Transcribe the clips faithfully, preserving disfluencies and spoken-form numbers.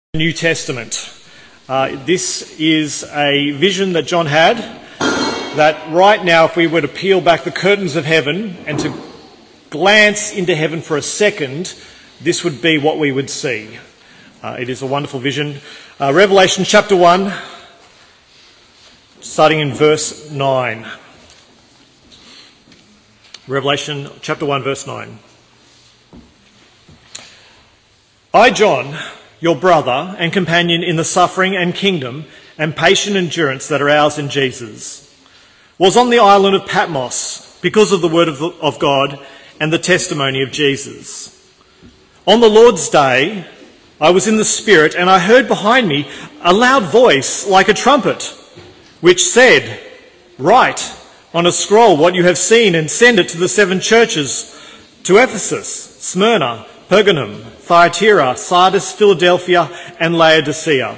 New Testament. Uh, this is a vision that John had, that right now if we were to peel back the curtains of heaven and to glance into heaven for a second, this would be what we would see. Uh, it is a wonderful vision. Uh, Revelation chapter one, starting in verse nine. Revelation chapter one, verse nine. I, John, your brother and companion in the suffering and kingdom and patient endurance that are ours in Jesus, was on the island of Patmos because of the word of, the, of God and the testimony of Jesus. On the Lord's day, I was in the Spirit, and I heard behind me a loud voice like a trumpet, which said, "Write on a scroll what you have seen and send it to the seven churches, to Ephesus, Smyrna, Pergamum, Thyatira, Sardis, Philadelphia, and Laodicea."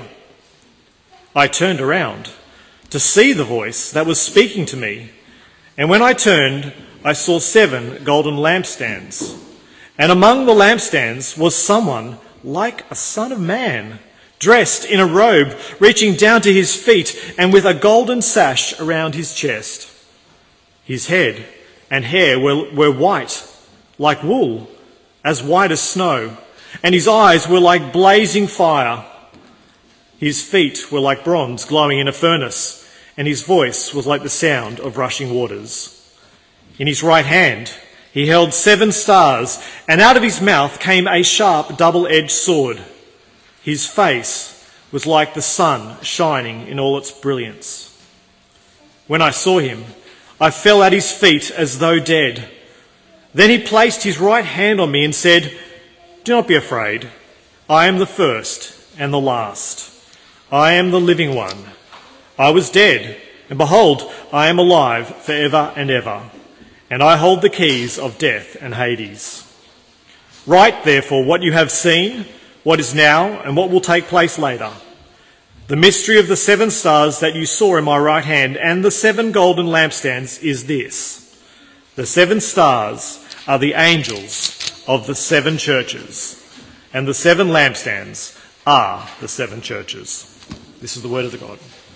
I turned around to see the voice that was speaking to me, and when I turned, I saw seven golden lampstands, and among the lampstands was someone like a son of man, dressed in a robe reaching down to his feet and with a golden sash around his chest. His head and hair were, were white, like wool, as white as snow, and his eyes were like blazing fire. His feet were like bronze glowing in a furnace, and his voice was like the sound of rushing waters. In his right hand he held seven stars, and out of his mouth came a sharp double-edged sword. His face was like the sun shining in all its brilliance. When I saw him, I fell at his feet as though dead. Then he placed his right hand on me and said, "Do not be afraid. I am the first and the last. I am the living one. I was dead, and behold, I am alive forever and ever, and I hold the keys of death and Hades. Write, therefore, what you have seen, what is now, and what will take place later. The mystery of the seven stars that you saw in my right hand and the seven golden lampstands is this. The seven stars are the angels of the seven churches, and the seven lampstands are the seven churches." This is the word of the God.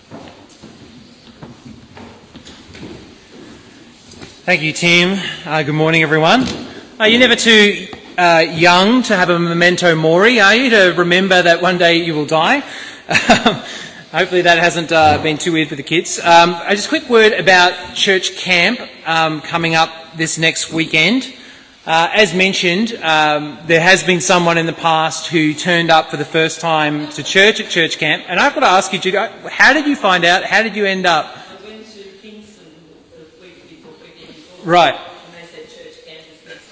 Thank you, Tim. Uh, good morning, everyone. Uh, you're never too uh, young to have a memento mori, are you, to remember that one day you will die? Hopefully that hasn't uh, been too weird for the kids. Um, just a quick word about church camp um, coming up this next weekend. Uh, as mentioned, um, there has been someone in the past who turned up for the first time to church at church camp, and I've got to ask you, Judy, how did you find out? How did you end up? I went to Kingston the week before weekend before, right. And they said church camp is next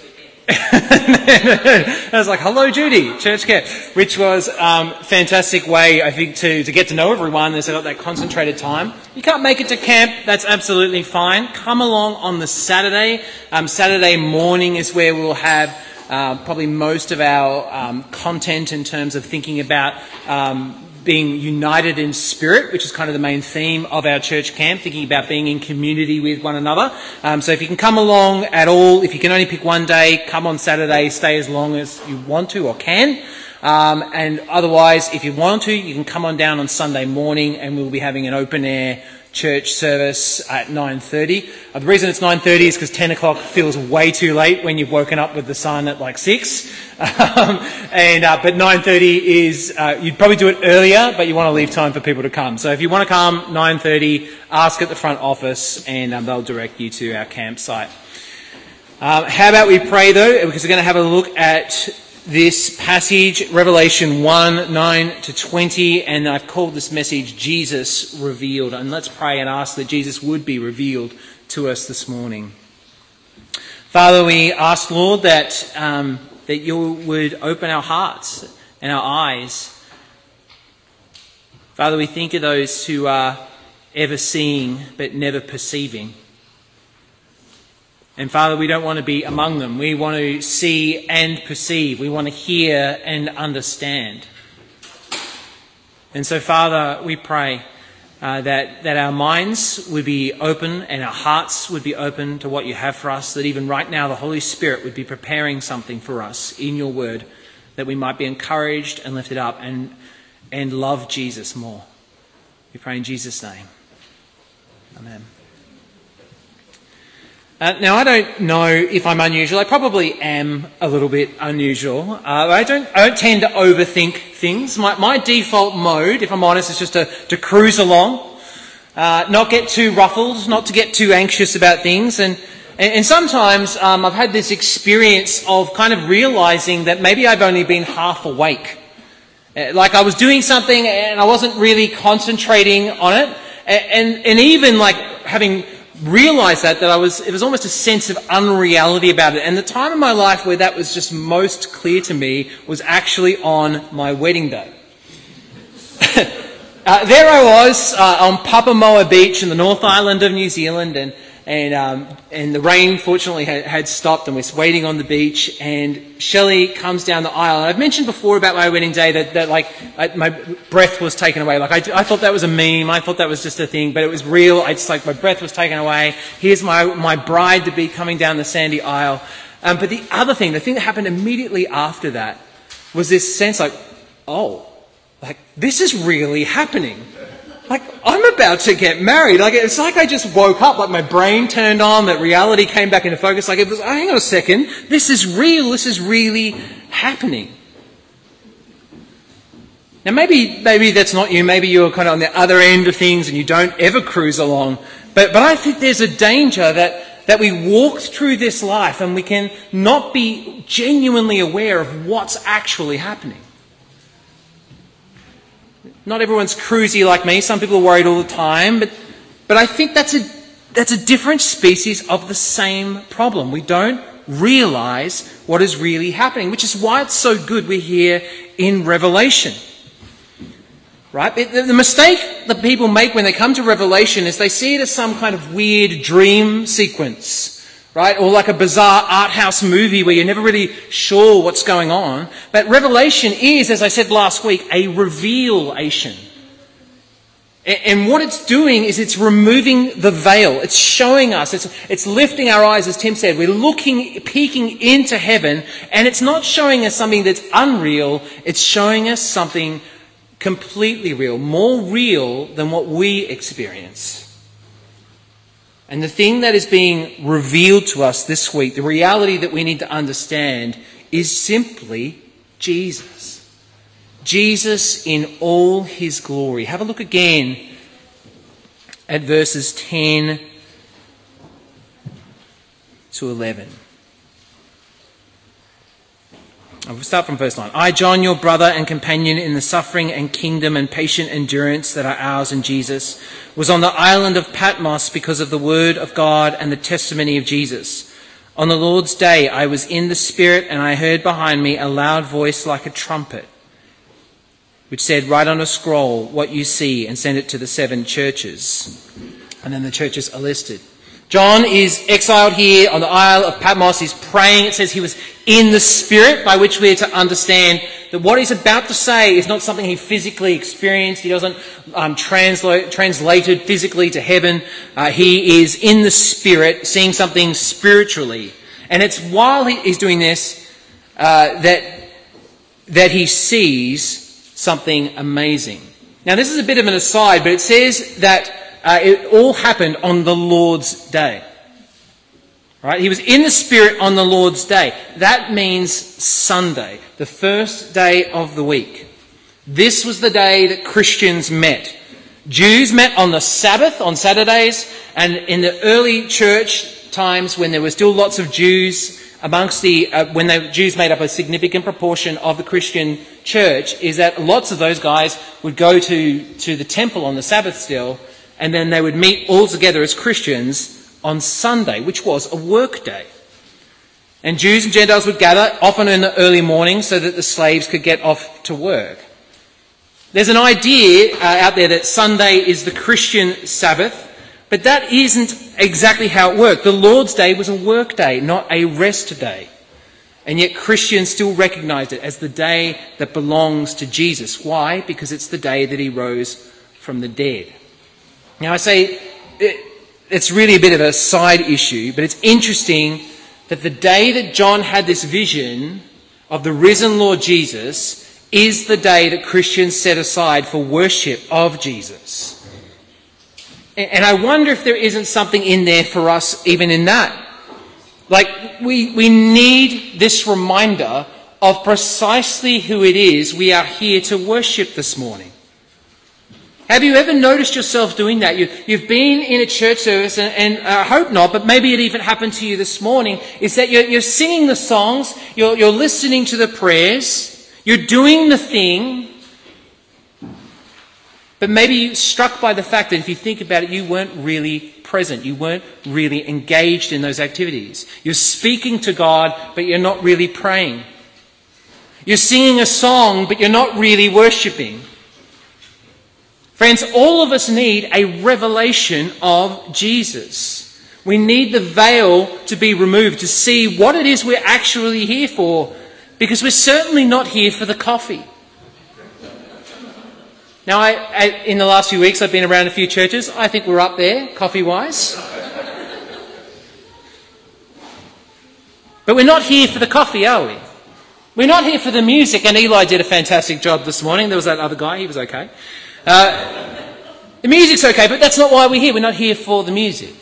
weekend. I was like, "Hello, Judy, church camp," which was um, a fantastic way, I think, to, to get to know everyone. They set up that concentrated time. You can't make it to camp, that's absolutely fine. Come along on the Saturday. Um, Saturday morning is where we'll have uh, probably most of our um, content in terms of thinking about um, being united in spirit, which is kind of the main theme of our church camp, thinking about being in community with one another. Um, so if you can come along at all, if you can only pick one day, come on Saturday, stay as long as you want to or can. Um, and otherwise, if you want to, you can come on down on Sunday morning, and we'll be having an open air church service at nine thirty. Uh, the reason it's nine thirty is because ten o'clock feels way too late when you've woken up with the sun at like six. Um, and uh, but nine thirty is, uh, you'd probably do it earlier, but you want to leave time for people to come. So if you want to come, nine thirty, ask at the front office, and um, they'll direct you to our campsite. Um, how about we pray though, because we're going to have a look at this passage, Revelation one, nine to twenty, and I've called this message Jesus Revealed. And let's pray and ask that Jesus would be revealed to us this morning. Father, we ask, Lord, that um, that you would open our hearts and our eyes. Father, we think of those who are ever seeing but never perceiving. And Father, we don't want to be among them. We want to see and perceive. We want to hear and understand. And so, Father, we pray uh, that, that our minds would be open and our hearts would be open to what you have for us, that even right now the Holy Spirit would be preparing something for us in your word, that we might be encouraged and lifted up. And and love Jesus more. We pray in Jesus' name. Amen. Uh, now, I don't know if I'm unusual. I probably am a little bit unusual. Uh, I don't I don't tend to overthink things. My, my default mode, if I'm honest, is just to, to cruise along, uh, not get too ruffled, not to get too anxious about things. And, and, and sometimes um, I've had this experience of kind of realising that maybe I've only been half awake. Uh, like I was doing something and I wasn't really concentrating on it. And, and, and even like having realised that, that I was, it was almost a sense of unreality about it. And the time in my life where that was just most clear to me was actually on my wedding day. uh, there I was uh, on Papamoa Beach in the North Island of New Zealand, and and um, and the rain fortunately had, had stopped, and we're waiting on the beach, and Shelley comes down the aisle. And I've mentioned before about my wedding day that, that like I, my breath was taken away. Like I, I thought that was a meme, I thought that was just a thing, but it was real. I just like my breath was taken away. Here's my my bride to be coming down the sandy aisle. Um, but the other thing, the thing that happened immediately after that, was this sense like, oh, like this is really happening. Like, I'm about to get married. Like, it's like I just woke up, like my brain turned on, that reality came back into focus. Like, it was, oh, hang on a second, this is real, this is really happening. Now, maybe maybe that's not you. Maybe you're kind of on the other end of things and you don't ever cruise along. But but I think there's a danger that, that we walk through this life and we can not be genuinely aware of what's actually happening. Not everyone's cruisy like me. Some people are worried all the time. But but I think that's a that's a different species of the same problem. We don't realise what is really happening, which is why it's so good we're here in Revelation. Right? The, the mistake that people make when they come to Revelation is they see it as some kind of weird dream sequence. Right? Or like a bizarre art house movie where you're never really sure what's going on. But Revelation is, as I said last week, a revelation. And what it's doing is it's removing the veil. It's showing us, it's, it's lifting our eyes, as Tim said. We're looking, peeking into heaven, and it's not showing us something that's unreal. It's showing us something completely real, more real than what we experience. And the thing that is being revealed to us this week, the reality that we need to understand, is simply Jesus. Jesus in all his glory. Have a look again at verses ten to eleven. I'll start from verse nine. I, John, your brother and companion in the suffering and kingdom and patient endurance that are ours in Jesus, was on the island of Patmos because of the word of God and the testimony of Jesus. On the Lord's day I was in the Spirit, and I heard behind me a loud voice like a trumpet, which said, write on a scroll what you see and send it to the seven churches. And then the churches are listed. John is exiled here on the Isle of Patmos. He's praying. It says he was in the Spirit, by which we are to understand that what he's about to say is not something he physically experienced. He doesn't um, translate translated physically to heaven. Uh, he is in the Spirit, seeing something spiritually. And it's while he is doing this uh, that that he sees something amazing. Now, this is a bit of an aside, but it says that Uh, it all happened on the Lord's day. Right? He was in the Spirit on the Lord's day. That means Sunday, the first day of the week. This was the day that Christians met. Jews met on the Sabbath, on Saturdays, and in the early church times when there were still lots of Jews amongst the, uh, when the Jews made up a significant proportion of the Christian church, is that lots of those guys would go to, to the temple on the Sabbath still, and then they would meet all together as Christians on Sunday, which was a work day. And Jews and Gentiles would gather, often in the early morning, so that the slaves could get off to work. There's an idea uh, out there that Sunday is the Christian Sabbath, but that isn't exactly how it worked. The Lord's Day was a work day, not a rest day. And yet Christians still recognized it as the day that belongs to Jesus. Why? Because it's the day that he rose from the dead. Now, I say it, it's really a bit of a side issue, but it's interesting that the day that John had this vision of the risen Lord Jesus is the day that Christians set aside for worship of Jesus. And I wonder if there isn't something in there for us even in that. Like, we, we need this reminder of precisely who it is we are here to worship this morning. Have you ever noticed yourself doing that? You, you've been in a church service, and, and I hope not, but maybe it even happened to you this morning, is that you're, you're singing the songs, you're, you're listening to the prayers, you're doing the thing, but maybe you're struck by the fact that if you think about it, you weren't really present. You weren't really engaged in those activities. You're speaking to God, but you're not really praying. You're singing a song, but you're not really worshipping. Friends, all of us need a revelation of Jesus. We need the veil to be removed to see what it is we're actually here for, because we're certainly not here for the coffee. Now, I, I, in the last few weeks, I've been around a few churches. I think we're up there, coffee-wise. But we're not here for the coffee, are we? We're not here for the music, and Eli did a fantastic job this morning. There was that other guy, he was okay. Uh, the music's okay, but that's not why we're here. We're not here for the music.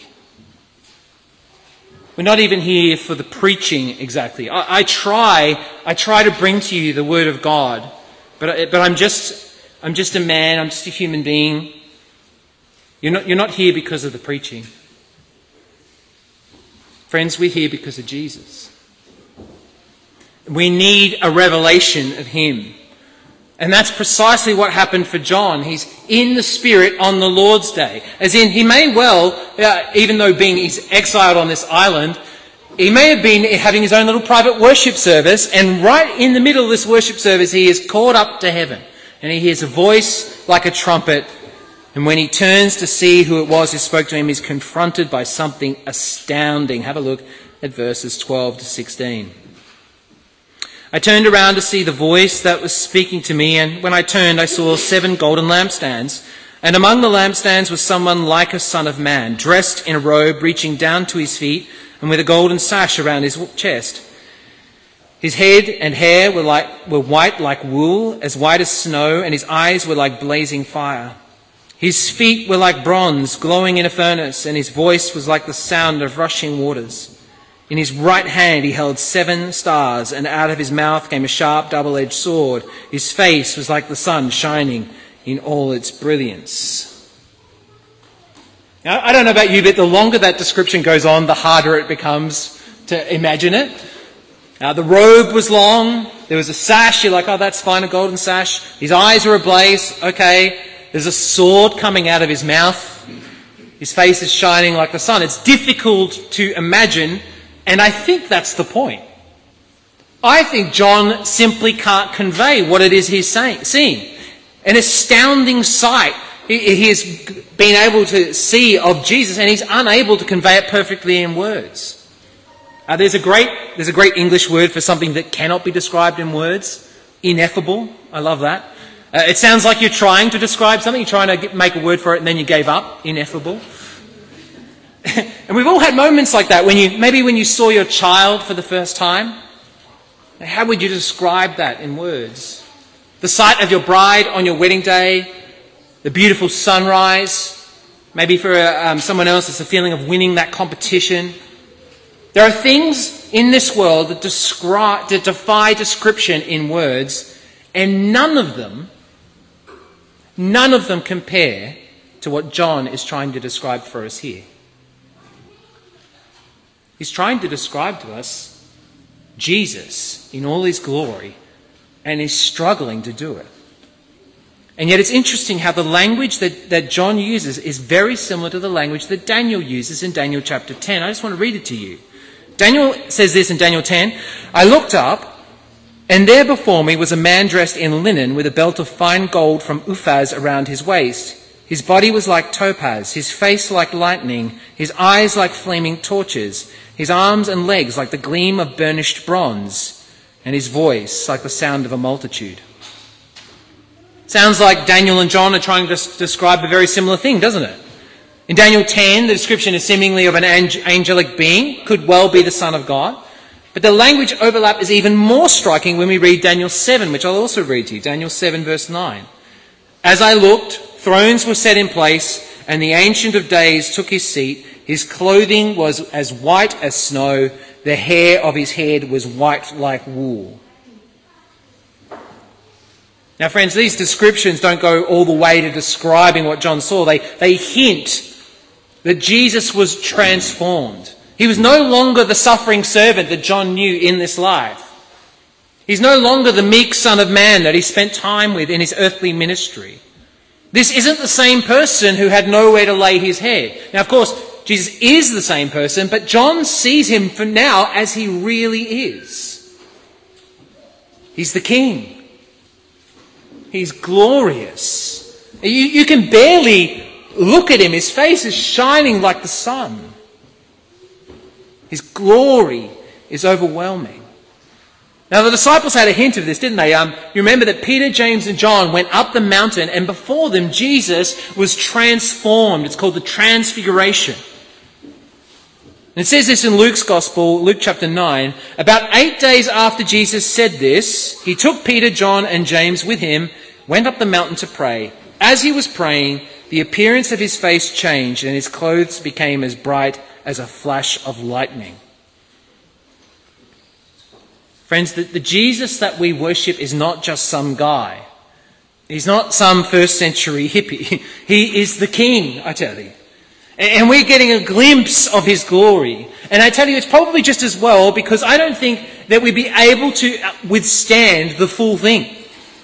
We're not even here for the preaching exactly. I, I try, I try to bring to you the Word of God, but but I'm just, I'm just a man. I'm just a human being. You're not, you're not here because of the preaching, friends. We're here because of Jesus. We need a revelation of Him. And that's precisely what happened for John. He's in the Spirit on the Lord's Day. As in, he may well, uh, even though being he's exiled on this island, he may have been having his own little private worship service, and right in the middle of this worship service, he is caught up to heaven. And he hears a voice like a trumpet, and when he turns to see who it was who spoke to him, he's confronted by something astounding. Have a look at verses twelve to sixteen. I turned around to see the voice that was speaking to me, and when I turned, I saw seven golden lampstands. And among the lampstands was someone like a son of man, dressed in a robe reaching down to his feet, and with a golden sash around his chest. His head and hair were like were white like wool, as white as snow, and his eyes were like blazing fire. His feet were like bronze, glowing in a furnace, and his voice was like the sound of rushing waters. In his right hand he held seven stars, and out of his mouth came a sharp double-edged sword. His face was like the sun shining in all its brilliance. Now, I don't know about you, but the longer that description goes on, the harder it becomes to imagine it. Now, the robe was long. There was a sash. You're like, oh, that's fine, a golden sash. His eyes were ablaze. Okay. There's a sword coming out of his mouth. His face is shining like the sun. It's difficult to imagine. And I think that's the point. I think John simply can't convey what it is he's saying, seeing. An astounding sight he has been able to see of Jesus, and he's unable to convey it perfectly in words. Uh, there's a great there's a great English word for something that cannot be described in words. Ineffable. I love that. Uh, it sounds like you're trying to describe something. You're trying to get, make a word for it, and then you gave up. Ineffable. And we've all had moments like that when you, maybe when you saw your child for the first time. How would you describe that in words? The sight of your bride on your wedding day, the beautiful sunrise, maybe for um, someone else it's the feeling of winning that competition. There are things in this world that, describe, that defy description in words, and none of them, none of them compare to what John is trying to describe for us here. He's trying to describe to us Jesus in all his glory, and he's struggling to do it. And yet it's interesting how the language that, that John uses is very similar to the language that Daniel uses in Daniel chapter ten. I just want to read it to you. Daniel says this in Daniel ten, I looked up, and there before me was a man dressed in linen with a belt of fine gold from Uphaz around his waist. His body was like topaz, his face like lightning, his eyes like flaming torches, his arms and legs like the gleam of burnished bronze, and his voice like the sound of a multitude. Sounds like Daniel and John are trying to describe a very similar thing, doesn't it? In Daniel ten, the description is seemingly of an angelic being, could well be the Son of God. But the language overlap is even more striking when we read Daniel seven, which I'll also read to you. Daniel seven verse nine. As I looked, thrones were set in place, and the Ancient of Days took his seat. His clothing was as white as snow. The hair of his head was white like wool. Now, friends, these descriptions don't go all the way to describing what John saw. They, they hint that Jesus was transformed. He was no longer the suffering servant that John knew in this life. He's no longer the meek Son of Man that he spent time with in his earthly ministry. This isn't the same person who had nowhere to lay his head. Now, of course, Jesus is the same person, but John sees him for now as he really is. He's the King. He's glorious. You, you can barely look at him. His face is shining like the sun. His glory is overwhelming. Now, the disciples had a hint of this, didn't they? Um, you remember that Peter, James and John went up the mountain, and before them Jesus was transformed. It's called the Transfiguration. And it says this in Luke's Gospel, Luke chapter nine. About eight days after Jesus said this, he took Peter, John and James with him, went up the mountain to pray. As he was praying, the appearance of his face changed, and his clothes became as bright as a flash of lightning. Friends, the, the Jesus that we worship is not just some guy. He's not some first century hippie. He is the King, I tell you. And we're getting a glimpse of his glory. And I tell you, it's probably just as well, because I don't think that we'd be able to withstand the full thing.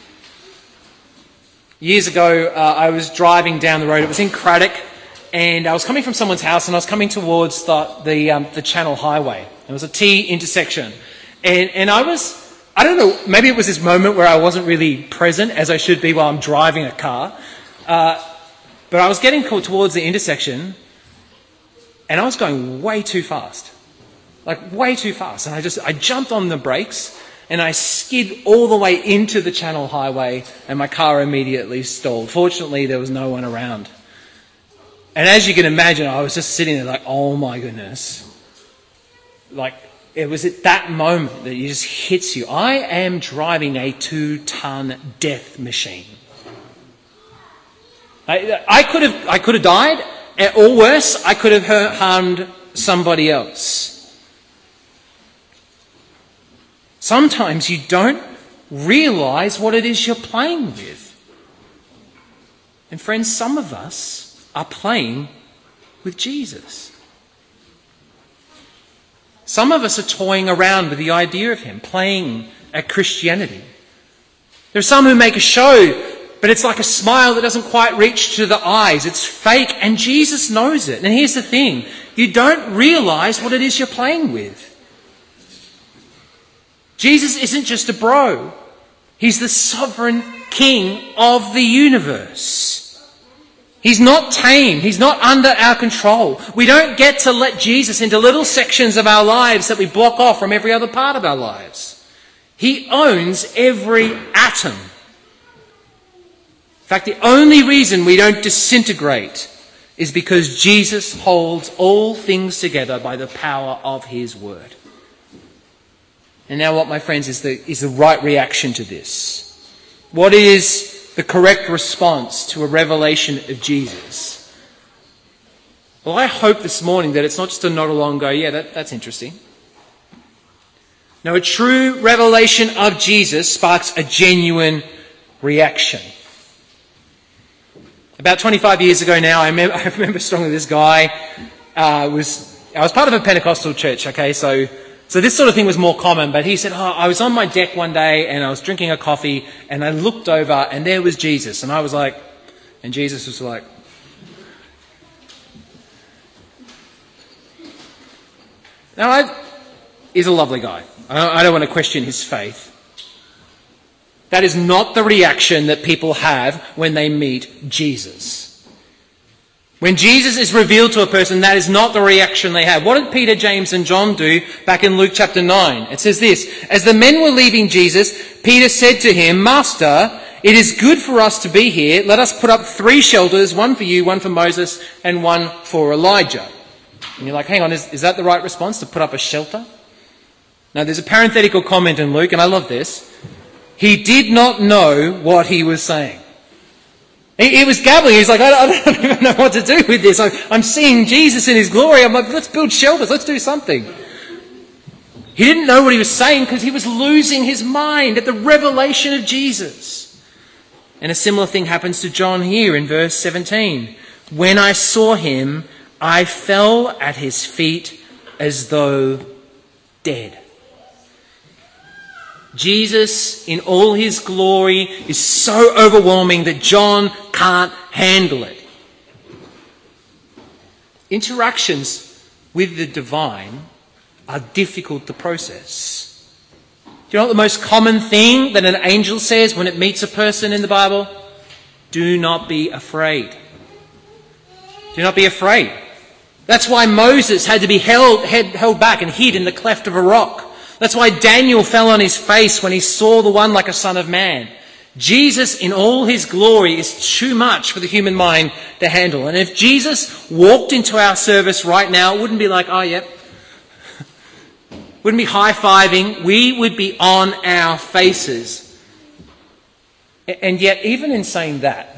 Years ago, uh, I was driving down the road. It was in Craddock, and I was coming from someone's house, and I was coming towards the the, um, the Channel Highway. It was a T intersection. And, and I was, I don't know, maybe it was this moment where I wasn't really present as I should be while I'm driving a car. Uh, but I was getting towards the intersection, and I was going way too fast. Like, way too fast. And I just, I jumped on the brakes, and I skid all the way into the Channel Highway, and my car immediately stalled. Fortunately, there was no one around. And as you can imagine, I was just sitting there like, oh my goodness. Like, it was at that moment that it just hits you. I am driving a two-ton death machine. I, I could have, I could have died, or worse, I could have harmed somebody else. Sometimes you don't realise what it is you're playing with. And friends, some of us are playing with Jesus. Some of us are toying around with the idea of him, playing at Christianity. There are some who make a show, but it's like a smile that doesn't quite reach to the eyes. It's fake, and Jesus knows it. And here's the thing, you don't realise what it is you're playing with. Jesus isn't just a bro. He's the sovereign King of the universe. He's not tame. He's not under our control. We don't get to let Jesus into little sections of our lives that we block off from every other part of our lives. He owns every atom. In fact, the only reason we don't disintegrate is because Jesus holds all things together by the power of his word. And now what, my friends, is the, is the right reaction to this? What is the correct response to a revelation of Jesus? Well, I hope this morning that it's not just a nod along and go, yeah, that, that's interesting. No, a true revelation of Jesus sparks a genuine reaction. About twenty-five years ago now, I remember, I remember strongly this guy uh, was, I was part of a Pentecostal church, okay, so So this sort of thing was more common, but he said, oh, I was on my deck one day and I was drinking a coffee and I looked over and there was Jesus. And I was like, and Jesus was like, now I, he's a lovely guy. I don't, I don't want to question his faith. That is not the reaction that people have when they meet Jesus. When Jesus is revealed to a person, that is not the reaction they have. What did Peter, James and John do back in Luke chapter nine? It says this, as the men were leaving Jesus, Peter said to him, Master, it is good for us to be here. Let us put up three shelters, one for you, one for Moses, and one for Elijah. And you're like, hang on, is, is that the right response, to put up a shelter? Now there's a parenthetical comment in Luke, and I love this. He did not know what he was saying. He, he was gabbling. He's like, I don't, I don't even know what to do with this. I, I'm seeing Jesus in his glory. I'm like, let's build shelters. Let's do something. He didn't know what he was saying because he was losing his mind at the revelation of Jesus. And a similar thing happens to John here in verse seventeen. When I saw him, I fell at his feet as though dead. Jesus, in all his glory, is so overwhelming that John can't handle it. Interactions with the divine are difficult to process. Do you know what the most common thing that an angel says when it meets a person in the Bible? Do not be afraid. Do not be afraid. That's why Moses had to be held, held back and hid in the cleft of a rock. That's why Daniel fell on his face when he saw the one like a son of man. Jesus in all his glory is too much for the human mind to handle. And if Jesus walked into our service right now, it wouldn't be like, oh, yep. Wouldn't be high-fiving. We would be on our faces. And yet, even in saying that,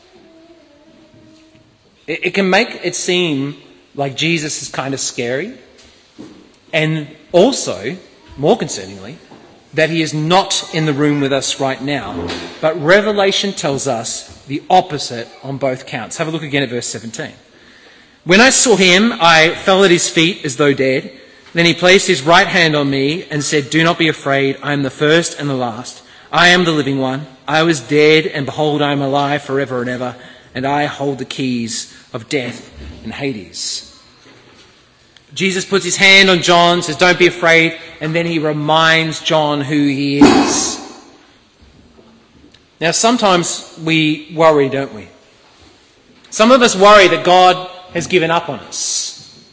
it can make it seem like Jesus is kind of scary. And also, more concerningly, that he is not in the room with us right now. But Revelation tells us the opposite on both counts. Have a look again at verse seventeen. When I saw him, I fell at his feet as though dead. Then he placed his right hand on me and said, do not be afraid. I am the first and the last. I am the living one. I was dead, and behold, I am alive forever and ever. And I hold the keys of death and Hades. Jesus puts his hand on John, says, don't be afraid, and then he reminds John who he is. Now, sometimes we worry, don't we? Some of us worry that God has given up on us.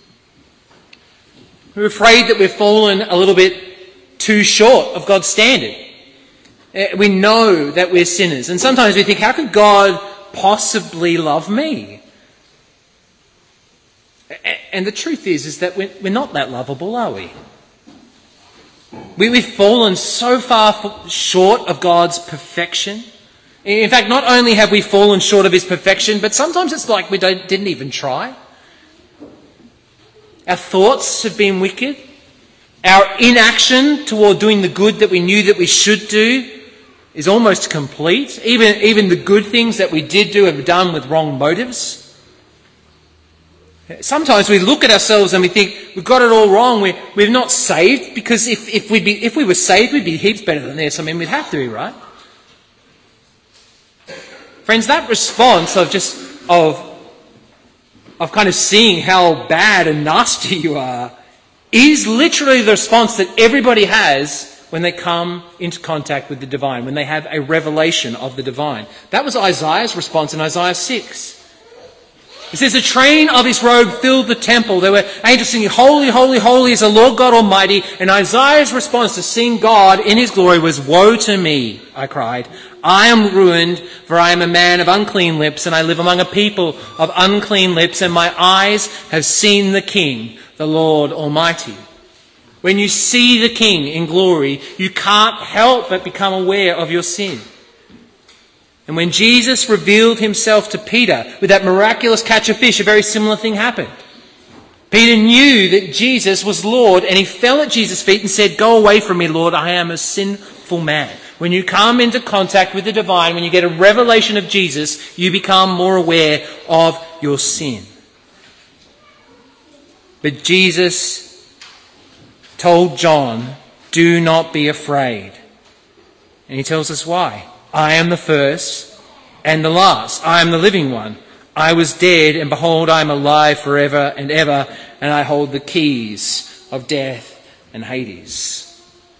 We're afraid that we've fallen a little bit too short of God's standard. We know that we're sinners, and sometimes we think, how could God possibly love me? And the truth is, is that we're not that lovable, are we? We've fallen so far short of God's perfection. In fact, not only have we fallen short of his perfection, but sometimes it's like we don't, didn't even try. Our thoughts have been wicked. Our inaction toward doing the good that we knew that we should do is almost complete. Even, even the good things that we did do have done with wrong motives. Sometimes we look at ourselves and we think we've got it all wrong. We're, we're not saved because if, if, we'd be, if we were saved, we'd be heaps better than this. I mean, we'd have to be, right? Friends, that response of just, of, of kind of seeing how bad and nasty you are is literally the response that everybody has when they come into contact with the divine, when they have a revelation of the divine. That was Isaiah's response in Isaiah six. It says, the train of his robe filled the temple. There were angels singing, holy, holy, holy is the Lord God Almighty. And Isaiah's response to seeing God in his glory was, woe to me, I cried. I am ruined, for I am a man of unclean lips, and I live among a people of unclean lips, and my eyes have seen the King, the Lord Almighty. When you see the King in glory, you can't help but become aware of your sin. And when Jesus revealed himself to Peter with that miraculous catch of fish, a very similar thing happened. Peter knew that Jesus was Lord, and he fell at Jesus' feet and said, go away from me, Lord, I am a sinful man. When you come into contact with the divine, when you get a revelation of Jesus, you become more aware of your sin. But Jesus told John, do not be afraid. And he tells us why. I am the first and the last. I am the living one. I was dead, and behold, I am alive forever and ever, and I hold the keys of death and Hades.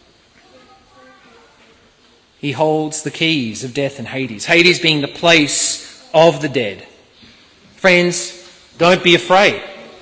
He holds the keys of death and Hades. Hades being the place of the dead. Friends, don't be afraid.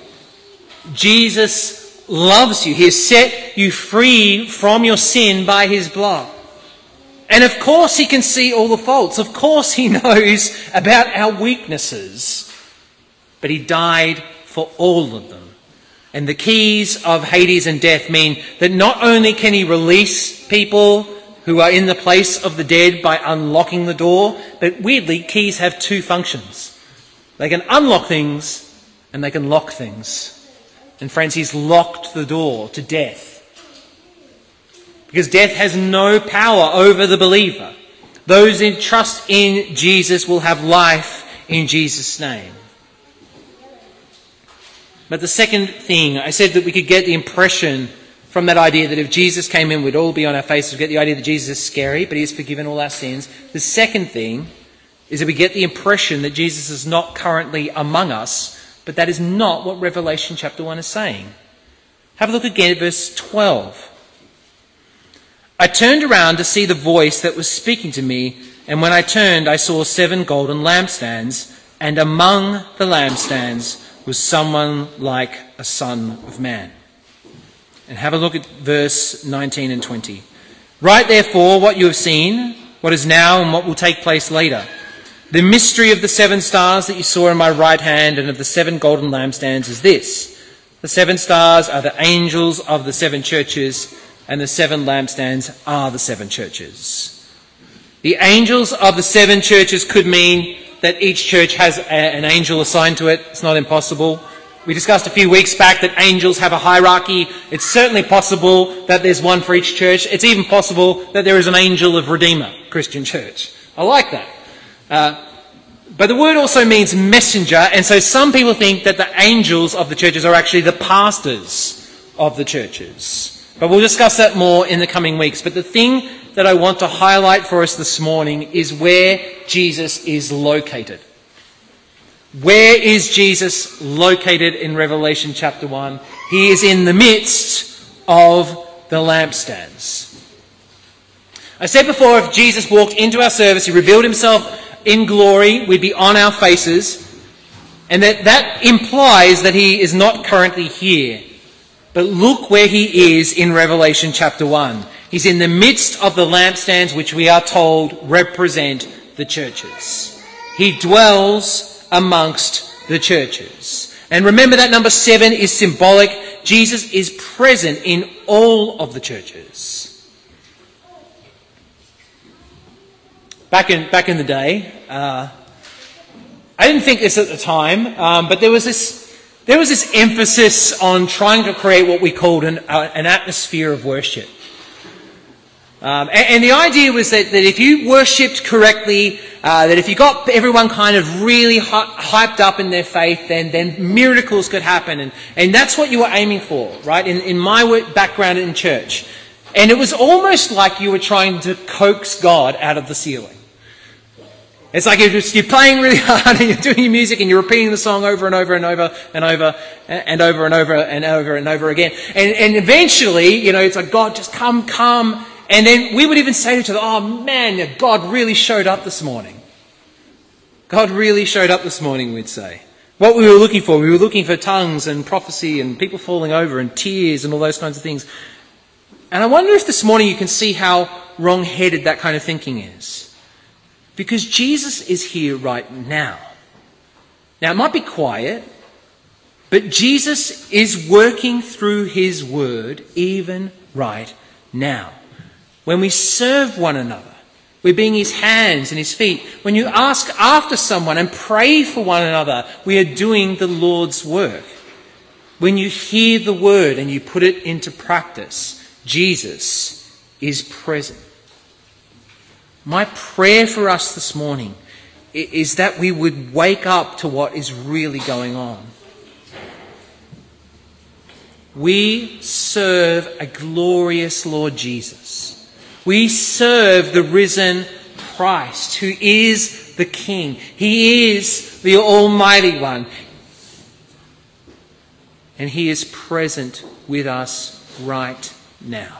Jesus loves you. He has set you free from your sin by his blood. And of course he can see all the faults. Of course he knows about our weaknesses. But he died for all of them. And the keys of Hades and death mean that not only can he release people who are in the place of the dead by unlocking the door, but weirdly, keys have two functions. They can unlock things and they can lock things. And friends, he's locked the door to death. Because death has no power over the believer. Those who trust in Jesus will have life in Jesus' name. But the second thing, I said that we could get the impression from that idea that if Jesus came in, we'd all be on our faces. We get the idea that Jesus is scary, but he has forgiven all our sins. The second thing is that we get the impression that Jesus is not currently among us, but that is not what Revelation chapter one is saying. Have a look again at verse twelve. I turned around to see the voice that was speaking to me, and when I turned, I saw seven golden lampstands, and among the lampstands was someone like a son of man. And have a look at verse nineteen and twenty. Write therefore what you have seen, what is now and what will take place later. The mystery of the seven stars that you saw in my right hand and of the seven golden lampstands is this. The seven stars are the angels of the seven churches, and the seven lampstands are the seven churches. The angels of the seven churches could mean that each church has a, an angel assigned to it. It's not impossible. We discussed a few weeks back that angels have a hierarchy. It's certainly possible that there's one for each church. It's even possible that there is an angel of Redeemer Christian Church. I like that. Uh, but the word also means messenger, and so some people think that the angels of the churches are actually the pastors of the churches. But we'll discuss that more in the coming weeks. But the thing that I want to highlight for us this morning is where Jesus is located. Where is Jesus located in Revelation chapter one? He is in the midst of the lampstands. I said before, if Jesus walked into our service, he revealed himself in glory, we'd be on our faces, and that, that implies that he is not currently here. But look where he is in Revelation chapter one. He's in the midst of the lampstands, which we are told represent the churches. He dwells amongst the churches. And remember that number seven is symbolic. Jesus is present in all of the churches. Back in back in the day, uh, I didn't think this at the time, um, but there was this there was this emphasis on trying to create what we called an, uh, an atmosphere of worship. Um, and, and the idea was that, that if you worshipped correctly, uh, that if you got everyone kind of really hy- hyped up in their faith, then then miracles could happen, and and that's what you were aiming for, right? In in my work, background in church, and it was almost like you were trying to coax God out of the ceiling. It's like you're, just, you're playing really hard and you're doing your music and you're repeating the song over and over and over and over and over and over and over and over again. And, and eventually, you know, it's like, God, just come, come. And then we would even say to each other, oh man, God really showed up this morning. God really showed up this morning, we'd say. What we were looking for, we were looking for tongues and prophecy and people falling over and tears and all those kinds of things. And I wonder if this morning you can see how wrong-headed that kind of thinking is. Because Jesus is here right now. Now, it might be quiet, but Jesus is working through his word even right now. When we serve one another, we're being his hands and his feet. When you ask after someone and pray for one another, we are doing the Lord's work. When you hear the word and you put it into practice, Jesus is present. My prayer for us this morning is that we would wake up to what is really going on. We serve a glorious Lord Jesus. We serve the risen Christ, who is the King. He is the Almighty One. And he is present with us right now.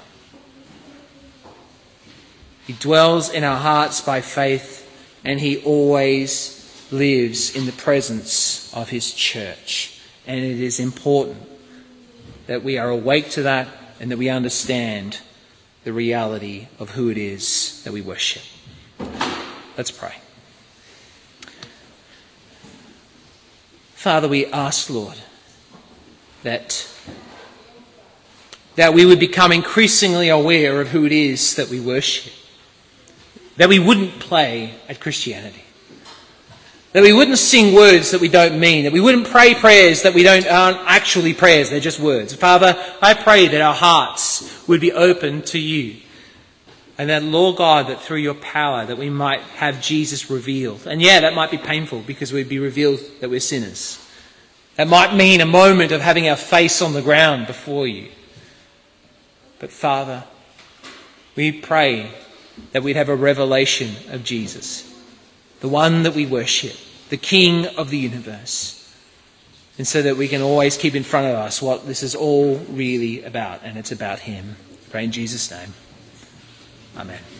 He dwells in our hearts by faith, and he always lives in the presence of his church. And it is important that we are awake to that and that we understand the reality of who it is that we worship. Let's pray. Father, we ask, Lord, that that we would become increasingly aware of who it is that we worship, that we wouldn't play at Christianity, that we wouldn't sing words that we don't mean, that we wouldn't pray prayers that we don't aren't actually prayers, they're just words. Father, I pray that our hearts would be open to you, and that, Lord God, that through your power that we might have Jesus revealed. And yeah, that might be painful because we'd be revealed that we're sinners. That might mean a moment of having our face on the ground before you. But Father, we pray that we'd have a revelation of Jesus, the one that we worship, the King of the universe. And so that we can always keep in front of us what this is all really about, and it's about him. I pray in Jesus' name. Amen.